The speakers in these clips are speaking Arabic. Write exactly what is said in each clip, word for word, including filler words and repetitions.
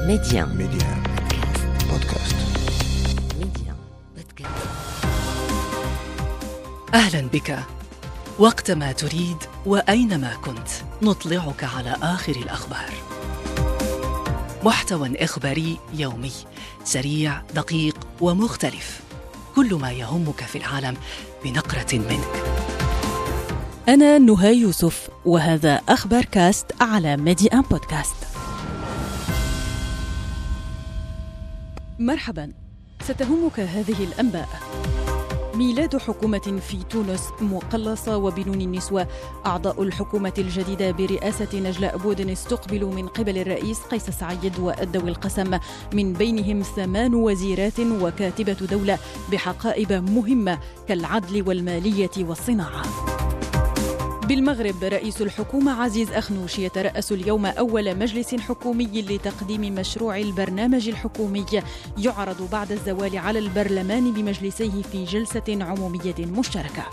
ميديان ميديان بودكاست. ميديان بودكاست. أهلا بك. وقتما تريد وأينما كنت نطلعك على آخر الأخبار. محتوى إخباري يومي سريع دقيق ومختلف، كل ما يهمك في العالم بنقرة منك. أنا نهى يوسف وهذا أخبار كاست على ميديان بودكاست. مرحبا، ستهمك هذه الأنباء. ميلاد حكومة في تونس مقلصة وبنون النسوة. أعضاء الحكومة الجديدة برئاسة نجلاء بودن استقبلوا من قبل الرئيس قيس سعيد وأدوا القسم، من بينهم ثمان وزيرات وكاتبة دولة بحقائب مهمة كالعدل والمالية والصناعة. بالمغرب، رئيس الحكومة عزيز أخنوش يترأس اليوم أول مجلس حكومي لتقديم مشروع البرنامج الحكومي، يعرض بعد الزوال على البرلمان بمجلسيه في جلسة عمومية مشتركة.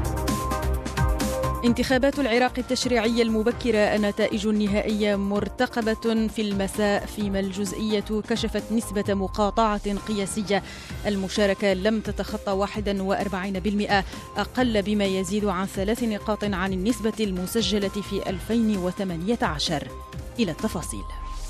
انتخابات العراق التشريعية المبكرة، النتائج النهائية مرتقبة في المساء، فيما الجزئية كشفت نسبة مقاطعة قياسية. المشاركة لم تتخطى واحد وأربعين بالمئة، أقل بما يزيد عن ثلاث نقاط عن النسبة المسجلة في ألفين وثمانية عشر. إلى التفاصيل.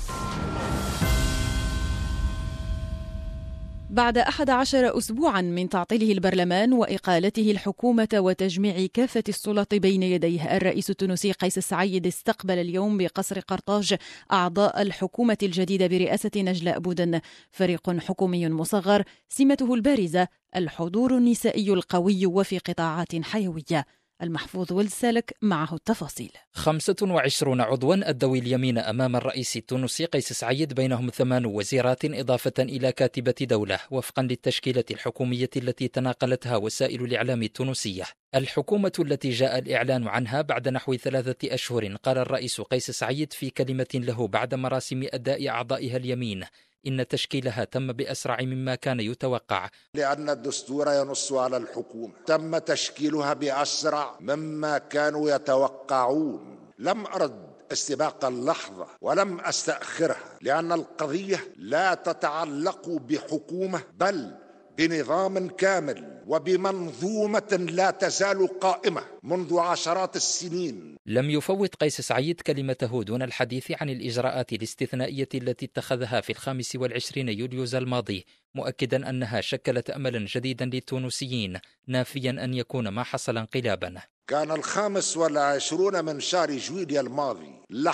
بعد أحد عشر أسبوعاً من تعطيله البرلمان وإقالته الحكومة وتجميع كافة السلطات بين يديه، الرئيس التونسي قيس سعيد استقبل اليوم بقصر قرطاج أعضاء الحكومة الجديدة برئاسة نجلاء بودن. فريق حكومي مصغر، سمته البارزة الحضور النسائي القوي وفي قطاعات حيوية. المحفوظ والسالك معه التفاصيل. خمسة وعشرون عضوا أدوا اليمين أمام الرئيس التونسي قيس سعيد، بينهم ثمان وزيرات إضافة إلى كاتبة دولة، وفقا للتشكيلة الحكومية التي تناقلتها وسائل الإعلام التونسية. الحكومة التي جاء الإعلان عنها بعد نحو ثلاثة أشهر، قال الرئيس قيس سعيد في كلمة له بعد مراسم أداء أعضائها اليمين إن تشكيلها تم بأسرع مما كان يتوقع، لأن الدستور ينص على الحكومة. تم تشكيلها بأسرع مما كانوا يتوقعون. لم أرد استباق اللحظة ولم أستأخرها، لأن القضية لا تتعلق بحكومة بل بنظام كامل وبمنظومة لا تزال قائمة منذ عشرات السنين. لم يفوت قيس سعيد كلمته دون الحديث عن الإجراءات الاستثنائية التي اتخذها في الخامس والعشرين يوليوز الماضي، مؤكدا أنها شكلت أملا جديدا للتونسيين، نافيا أن يكون ما حصل انقلابا. كان الخامس والعشرون من شهر جويليا الماضي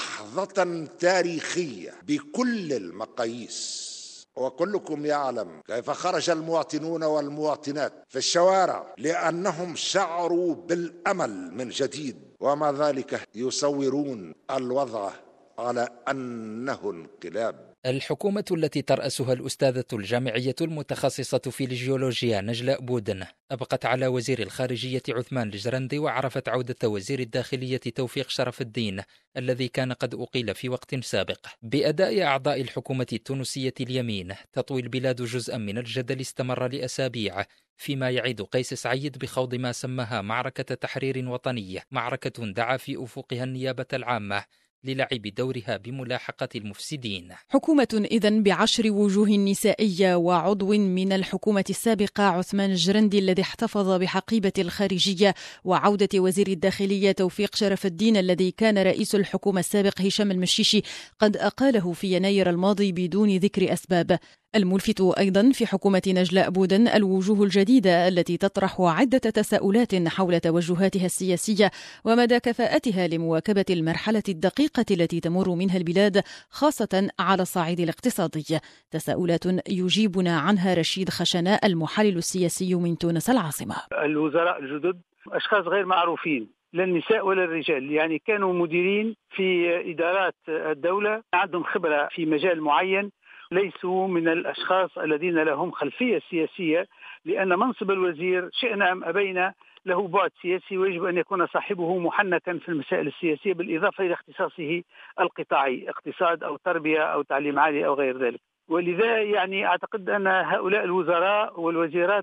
لحظة تاريخية بكل المقاييس، وكلكم يعلم كيف خرج المواطنون والمواطنات في الشوارع لأنهم شعروا بالأمل من جديد، ومع ذلك يصورون الوضع على أنه انقلاب. الحكومة التي ترأسها الأستاذة الجامعية المتخصصة في الجيولوجيا نجلاء بودن أبقت على وزير الخارجية عثمان الجرندي، وعرفت عودة وزير الداخلية توفيق شرف الدين الذي كان قد أقيل في وقت سابق. بأداء أعضاء الحكومة التونسية اليمين تطوي البلاد جزءا من الجدل استمر لأسابيع، فيما يعيد قيس سعيد بخوض ما سماها معركة تحرير وطنية، معركة دعا في أفقها النيابة العامة للعب دورها بملاحقة المفسدين. حكومة إذن بعشر وجوه نسائية، وعضو من الحكومة السابقة عثمان الجرندي الذي احتفظ بحقيبة الخارجية، وعودة وزير الداخلية توفيق شرف الدين الذي كان رئيس الحكومة السابق هشام المشيشي قد أقاله في يناير الماضي بدون ذكر أسباب. الملفت أيضا في حكومة نجلاء بودن الوجوه الجديدة التي تطرح عدة تساؤلات حول توجهاتها السياسية ومدى كفاءتها لمواكبة المرحلة الدقيقة التي تمر منها البلاد، خاصة على الصعيد الاقتصادي. تساؤلات يجيبنا عنها رشيد خشناء، المحلل السياسي من تونس العاصمة. الوزراء الجدد أشخاص غير معروفين، لا النساء ولا الرجال، يعني كانوا مديرين في إدارات الدولة، عندهم خبرة في مجال معين، ليسوا من الأشخاص الذين لهم خلفية سياسية، لأن منصب الوزير شئنا أم أبينا له بعد سياسي، ويجب أن يكون صاحبه محنكا في المسائل السياسية، بالإضافة إلى اختصاصه القطاعي، اقتصاد أو تربية أو تعليم عالي أو غير ذلك. ولذا يعني أعتقد أن هؤلاء الوزراء والوزيرات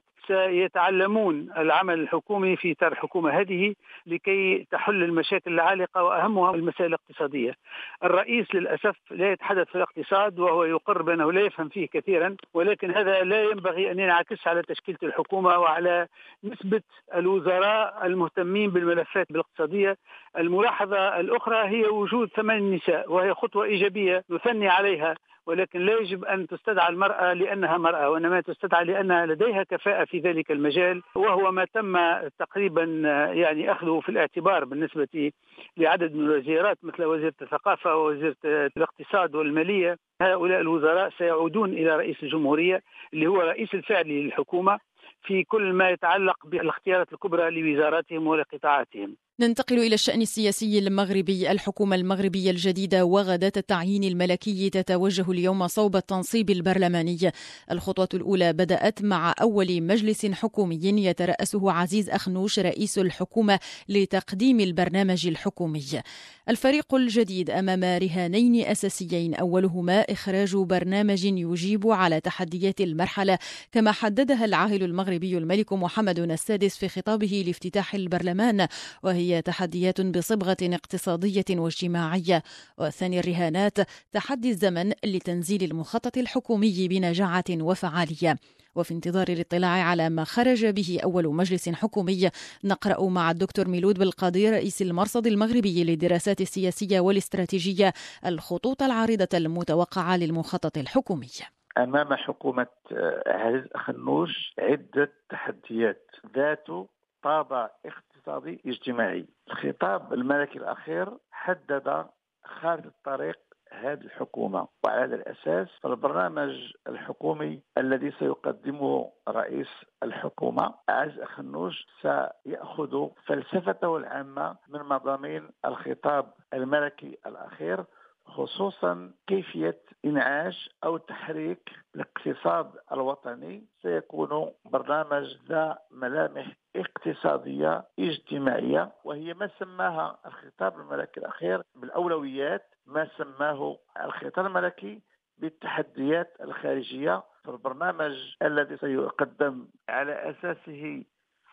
سيتعلمون العمل الحكومي في إطار الحكومة هذه لكي تحل المشاكل العالقة وأهمها المسائل الاقتصادية. الرئيس للأسف لا يتحدث في الاقتصاد وهو يقر بأنه لا يفهم فيه كثيرا، ولكن هذا لا ينبغي أن ينعكس على تشكيلة الحكومة وعلى نسبة الوزراء المهتمين بالملفات الاقتصادية. الملاحظة الأخرى هي وجود ثمان نساء، وهي خطوة إيجابية نثني عليها، ولكن لا يجب أن تستدعى المرأة لأنها مرأة، وإنما تستدعى لأنها لديها كفاءة في ذلك المجال، وهو ما تم تقريبا يعني أخذه في الاعتبار بالنسبة لعدد من الوزيرات مثل وزيرة الثقافة ووزيرة الاقتصاد والمالية. هؤلاء الوزراء سيعودون إلى رئيس الجمهورية اللي هو رئيس الفعلي للحكومة في كل ما يتعلق بالاختيارات الكبرى لوزاراتهم ولقطاعاتهم. ننتقل إلى الشأن السياسي المغربي. الحكومة المغربية الجديدة وغداة التعيين الملكي تتوجه اليوم صوب التنصيب البرلماني. الخطوة الأولى بدأت مع أول مجلس حكومي يترأسه عزيز أخنوش رئيس الحكومة لتقديم البرنامج الحكومي. الفريق الجديد أمام رهانين أساسيين، أولهما إخراج برنامج يجيب على تحديات المرحلة كما حددها العاهل المغربي الملك محمد السادس في خطابه لافتتاح البرلمان، وهي هي تحديات بصبغة اقتصادية واجتماعية. والثاني الرهانات تحدي الزمن لتنزيل المخطط الحكومي بنجاعة وفعالية. وفي انتظار الاطلاع على ما خرج به أول مجلس حكومي، نقرأ مع الدكتور ميلود بالقاضي رئيس المرصد المغربي للدراسات السياسية والاستراتيجية الخطوط العارضة المتوقعة للمخطط الحكومي. أمام حكومة عزيز أخنوش عدة تحديات ذات طابع اقتصادي اجتماعي. الخطاب الملكي الأخير حدد خارطة الطريق هذه الحكومة، وعلى هذا الأساس فالبرنامج الحكومي الذي سيقدمه رئيس الحكومة عزيز أخنوش سيأخذ فلسفته العامة من مضامين الخطاب الملكي الأخير، خصوصا كيفية إنعاش أو تحريك الاقتصاد الوطني. سيكون برنامج ذا ملامح اقتصادية اجتماعية، وهي ما سماها الخطاب الملكي الأخير بالأولويات، ما سماه الخطاب الملكي بالتحديات الخارجية. فالبرنامج الذي سيقدم على أساسه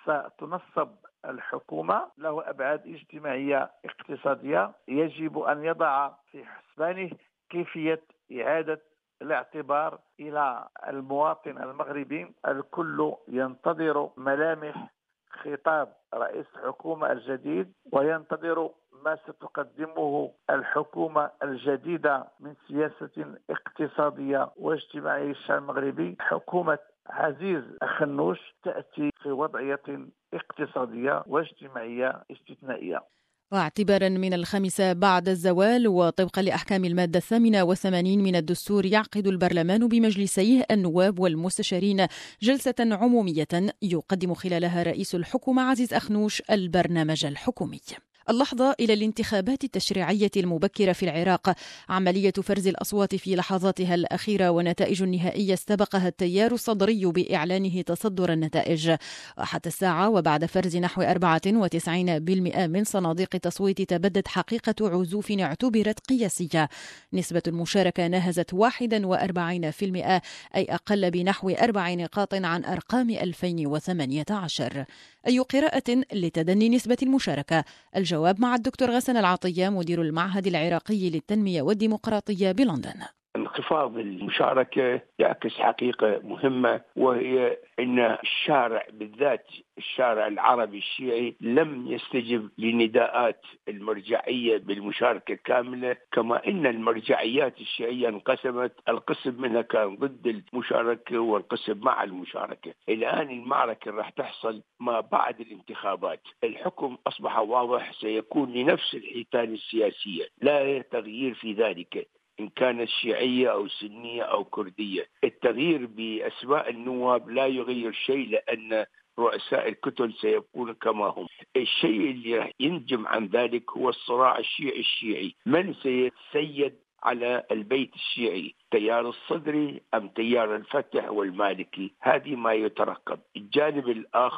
ستنصب الحكومة له أبعاد اجتماعية اقتصادية، يجب أن يضع في حسبانه كيفية إعادة الاعتبار إلى المواطن المغربي. الكل ينتظر ملامح خطاب رئيس الحكومة الجديد، وينتظر ما ستقدمه الحكومة الجديدة من سياسة اقتصادية واجتماعية للشعب المغربي. حكومة عزيز أخنوش تأتي في وضعية اقتصادية واجتماعية استثنائية. واعتبارا من الخامسة بعد الزوال وطبقا لأحكام المادة الثامنة والثمانين من الدستور، يعقد البرلمان بمجلسيه النواب والمستشارين جلسة عمومية يقدم خلالها رئيس الحكومة عزيز أخنوش البرنامج الحكومي. اللحظة إلى الانتخابات التشريعية المبكرة في العراق. عملية فرز الأصوات في لحظاتها الأخيرة ونتائج النهائية استبقها التيار الصدري بإعلانه تصدر النتائج. حتى الساعة وبعد فرز نحو أربعة وتسعين بالمئة من صناديق التصويت تبدت حقيقة عزوف اعتبرت قياسية. نسبة المشاركة ناهزت واحد وأربعين بالمئة، أي أقل بنحو أربع نقاط عن أرقام ألفين وثمانية عشر. أي قراءة لتدني نسبة المشاركة؟ الجواب مع الدكتور غسان العطية مدير المعهد العراقي للتنمية والديمقراطية بلندن. انخفاض المشاركة يعكس حقيقة مهمة، وهي أن الشارع بالذات الشارع العربي الشيعي لم يستجب لنداءات المرجعية بالمشاركة كاملة، كما أن المرجعيات الشيعية انقسمت، القسم منها كان ضد المشاركة والقسم مع المشاركة. الآن المعركة راح تحصل ما بعد الانتخابات. الحكم أصبح واضح، سيكون لنفس الحيتان السياسية، لا تغيير في ذلك إن كانت شيعية أو سنية أو كردية. التغيير بأسماء النواب لا يغير شيء، لأن رؤساء الكتل سيكون كما هم. الشيء اللي راح ينجم عن ذلك هو الصراع الشيعي الشيعي، من سيتسيد على البيت الشيعي، تيار الصدري أم تيار الفتح والمالكي؟ هذه ما يترقب. الجانب الآخر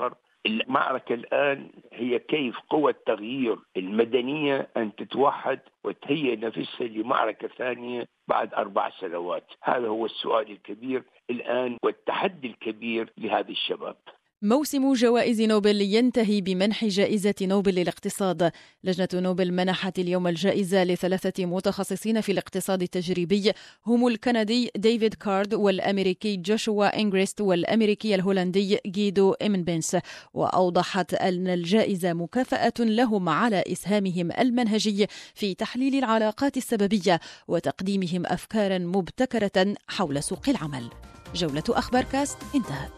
المعركة الآن هي كيف قوى التغيير المدنية أن تتوحد وتهيئ نفسها لمعركة ثانية بعد أربع سنوات. هذا هو السؤال الكبير الآن والتحدي الكبير لهذه الشباب. موسم جوائز نوبل ينتهي بمنح جائزة نوبل للاقتصاد. لجنة نوبل منحت اليوم الجائزة لثلاثة متخصصين في الاقتصاد التجريبي، هم الكندي ديفيد كارد والأمريكي جوشوا إنغريست والأمريكي الهولندي جيدو إيمنبنس، وأوضحت أن الجائزة مكافأة لهم على إسهامهم المنهجي في تحليل العلاقات السببية وتقديمهم أفكارا مبتكرة حول سوق العمل. جولة أخبار كاست انتهت.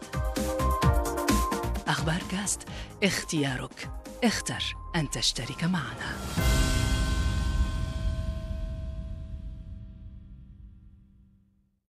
أخبار كاست، اختيارك، اختر أن تشترك معنا.